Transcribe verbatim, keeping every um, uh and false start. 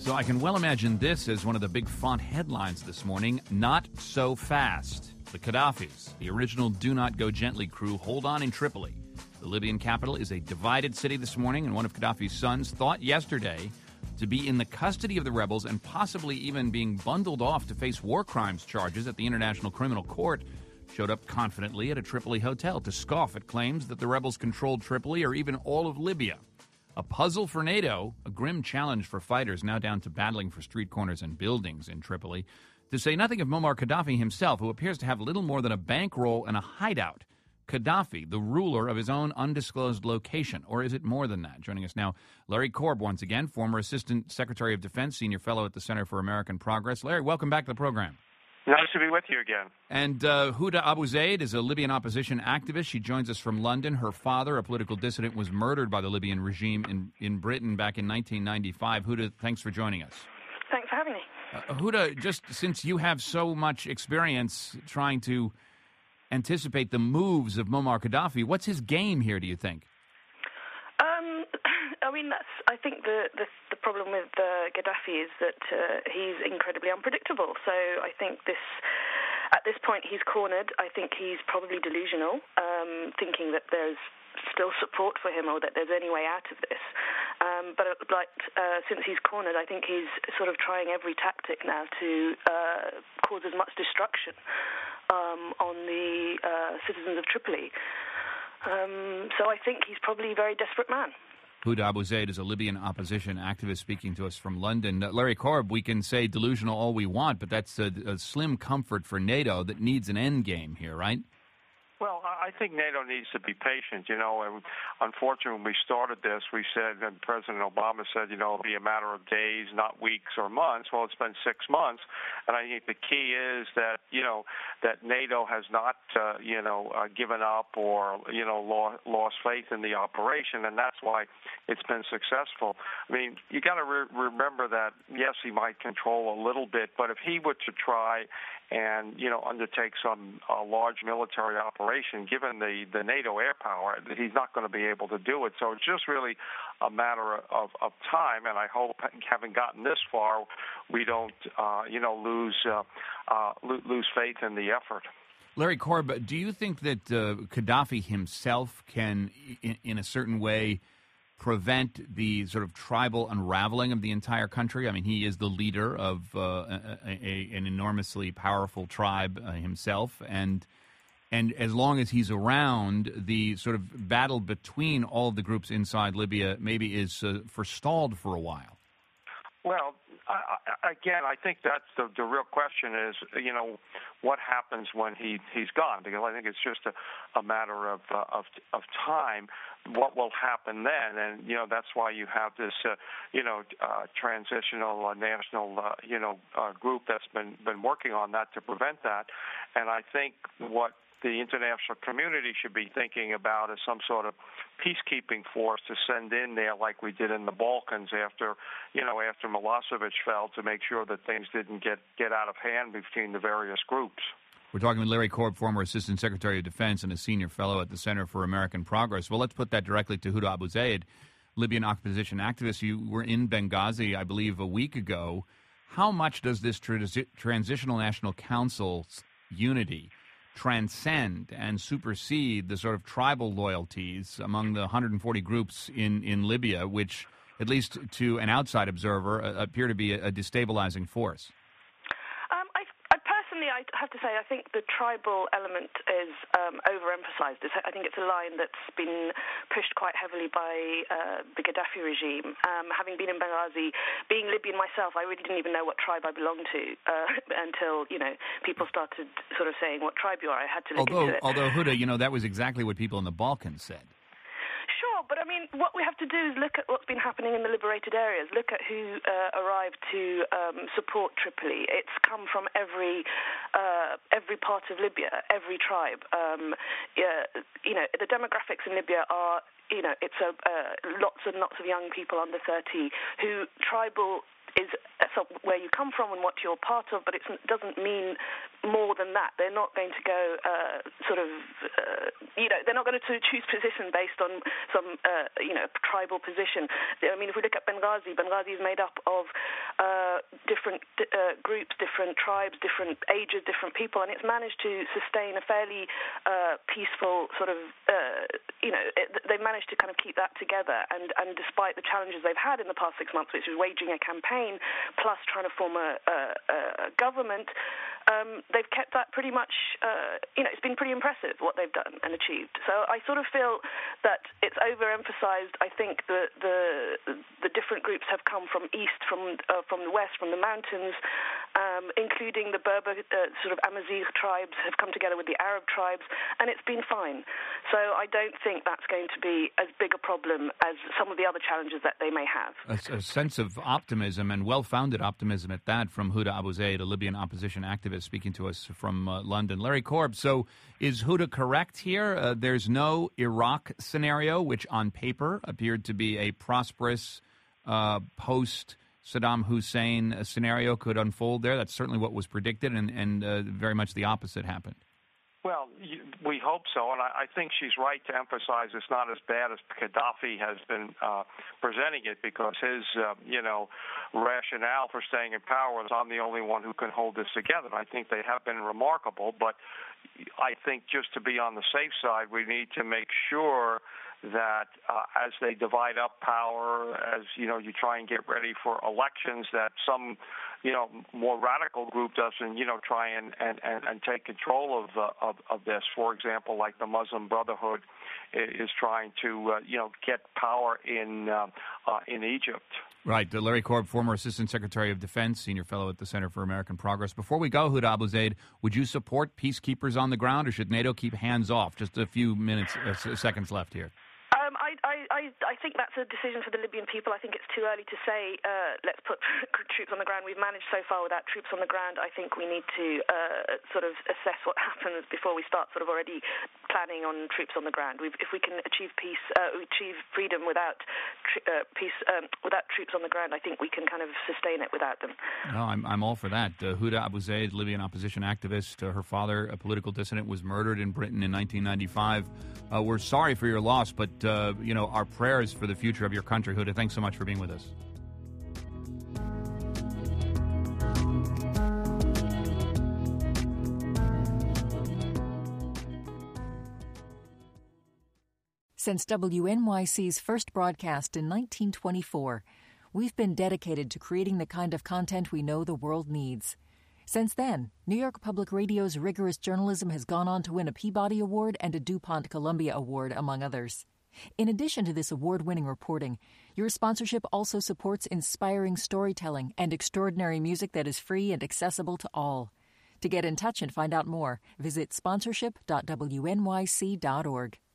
So I can well imagine this as one of the big font headlines this morning. Not so fast. The Gaddafis, the original Do Not Go Gently crew, hold on in Tripoli. The Libyan capital is a divided city this morning, and one of Gaddafi's sons thought yesterday to be in the custody of the rebels and possibly even being bundled off to face war crimes charges at the International Criminal Court, showed up confidently at a Tripoli hotel to scoff at claims that the rebels controlled Tripoli or even all of Libya. A puzzle for NATO, a grim challenge for fighters now down to battling for street corners and buildings in Tripoli, to say nothing of Muammar Gaddafi himself, who appears to have little more than a bankroll and a hideout. Gaddafi, the ruler of his own undisclosed location, or is it more than that? Joining us now, Larry Korb, once again, former Assistant Secretary of Defense, Senior Fellow at the Center for American Progress. Larry, welcome back to the program. Nice to be with you again. And uh, Huda Abu Zaid is a Libyan opposition activist. She joins us from London. Her father, a political dissident, was murdered by the Libyan regime in, in Britain back in nineteen ninety-five. Huda, thanks for joining us. Thanks for having me. Uh, Huda, just since you have so much experience trying to anticipate the moves of Muammar Gaddafi, what's his game here, do you think? Um, I mean, that's. I think the the, the problem with uh, Gaddafi is that uh, he's incredibly unpredictable. So I think this, at this point, he's cornered. I think he's probably delusional, um, thinking that there's still support for him or that there's any way out of this. Um, but like, uh, since he's cornered, I think he's sort of trying every tactic now to uh, cause as much destruction um, on the uh, citizens of Tripoli. Um, so I think he's probably a very desperate man. Huda Abu Zaid is a Libyan opposition activist speaking to us from London. Uh, Larry Korb, we can say delusional all we want, but that's a, a slim comfort for NATO that needs an end game here, right? Well, I think NATO needs to be patient, you know, and unfortunately when we started this, we said, and President Obama said, you know, it'll be a matter of days, not weeks or months. Well, it's been six months, and I think the key is that, you know, that NATO has not, uh, you know, uh, given up or, you know, lo- lost faith in the operation, and that's why it's been successful. I mean, you got to re- remember that, yes, he might control a little bit, but if he were to try and, you know, undertake some uh, large military operation, given the, the NATO air power, he's not going to be able to do it. So it's just really a matter of, of time, and I hope, having gotten this far, we don't, uh, you know, lose uh, uh, lose faith in the effort. Larry Korb, do you think that uh, Gaddafi himself can, in, in a certain way, prevent the sort of tribal unraveling of the entire country? I mean, he is the leader of uh, a, a, an enormously powerful tribe uh, himself, and and as long as he's around, the sort of battle between all of the groups inside Libya maybe is uh, forestalled for a while. Well, I, I, again, I think that's the, the real question is, you know, what happens when he, he's gone? Because I think it's just a, a matter of, uh, of of time. What will happen then? And, you know, that's why you have this, uh, you know, uh, transitional uh, national, uh, you know, uh, group that's been, been working on that to prevent that. And I think what the international community should be thinking about is some sort of peacekeeping force to send in there like we did in the Balkans after, you know, after Milosevic fell, to make sure that things didn't get, get out of hand between the various groups. We're talking with Larry Korb, former Assistant Secretary of Defense and a Senior Fellow at the Center for American Progress. Well, let's put that directly to Huda Abu Zaid, Libyan opposition activist. You were in Benghazi, I believe, a week ago. How much does this transi- Transitional National Council's unity transcend and supersede the sort of tribal loyalties among the one hundred forty groups in, in Libya, which, at least to an outside observer, uh, appear to be a, a destabilizing force? Um, I, I personally, I have to say, I think the tribal element is um, overemphasized. It's, I think it's a line that's been pushed quite heavily by uh, the Gaddafi regime. Um, having been in Benghazi, being Libyan myself, I really didn't even know what tribe I belonged to uh, until, you know, people started sort of saying what tribe you are. I had to look although, into it. Although, Huda, you know, that was exactly what people in the Balkans said. Sure, but I mean, what we have to do is look at what's been happening in the liberated areas, look at who uh, arrived to um, support Tripoli. It's come from every uh, every part of Libya, every tribe. Um, yeah, you know, the demographics in Libya are, you know, it's a, uh, lots and lots of young people under thirty who tribal is where you come from and what you're part of, but it doesn't mean more than that. They're not going to go uh, sort of, uh, you know, they're not going to choose position based on some, uh, you know, tribal position. I mean, if we look at Benghazi, Benghazi is made up of uh, different uh, groups, different tribes, different ages, different people, and it's managed to sustain a fairly uh, peaceful sort of, uh, you know, it, they've managed to kind of keep that together. And, and despite the challenges they've had in the past six months, which is waging a campaign plus trying to form a, a, a government, um, they've kept that pretty much, uh, you know, it's been pretty impressive what they've done and achieved. So I sort of feel that it's overemphasized. I think the the, the different groups have come from east, from uh, from the west, from the mountains, um, including the Berber uh, sort of Amazigh tribes have come together with the Arab tribes, and it's been fine. So I don't think that's going to be as big a problem as some of the other challenges that they may have. A, a sense of optimism, and well-founded optimism at that, from Huda Abu Zaid, a Libyan opposition activist speaking to us from uh, London. Larry Korb, so is Huda correct here? Uh, there's no Iraq scenario, which on paper appeared to be a prosperous uh, post-Saddam Hussein uh, scenario could unfold there. That's certainly what was predicted, and, and uh, very much the opposite happened. Well, we hope so, and I think she's right to emphasize it's not as bad as Gaddafi has been uh, presenting it, because his, uh, you know, rationale for staying in power is I'm the only one who can hold this together. And I think they have been remarkable, but I think just to be on the safe side, we need to make sure that uh, as they divide up power, as, you know, you try and get ready for elections, that some, you know, more radical group doesn't, you know, try and, and, and, and take control of, uh, of of this. For example, like the Muslim Brotherhood is trying to, uh, you know, get power in uh, uh, in Egypt. Right. Uh, Larry Korb, former Assistant Secretary of Defense, Senior Fellow at the Center for American Progress. Before we go, Huda Abu Zaid, would you support peacekeepers on the ground, or should NATO keep hands off? Just a few minutes, uh, seconds left here. Um, I, I, I think that's a decision for the Libyan people. I think it's too early to say, uh, let's put troops on the ground. We've managed so far without troops on the ground. I think we need to uh, sort of assess what happens before we start sort of already planning on troops on the ground. We've, if we can achieve peace, uh, achieve freedom without tr- uh, peace, um, without troops on the ground, I think we can kind of sustain it without them. No, I'm, I'm all for that. Uh, Huda Abu Zaid, Libyan opposition activist. Uh, her father, a political dissident, was murdered in Britain in nineteen ninety-five. Uh, we're sorry for your loss, but, uh, you know, our prayers for the future of your country. Huda, thanks so much for being with us. Since W N Y C's first broadcast in nineteen twenty-four, we've been dedicated to creating the kind of content we know the world needs. Since then, New York Public Radio's rigorous journalism has gone on to win a Peabody Award and a DuPont Columbia Award, among others. In addition to this award-winning reporting, your sponsorship also supports inspiring storytelling and extraordinary music that is free and accessible to all. To get in touch and find out more, visit sponsorship dot w n y c dot org.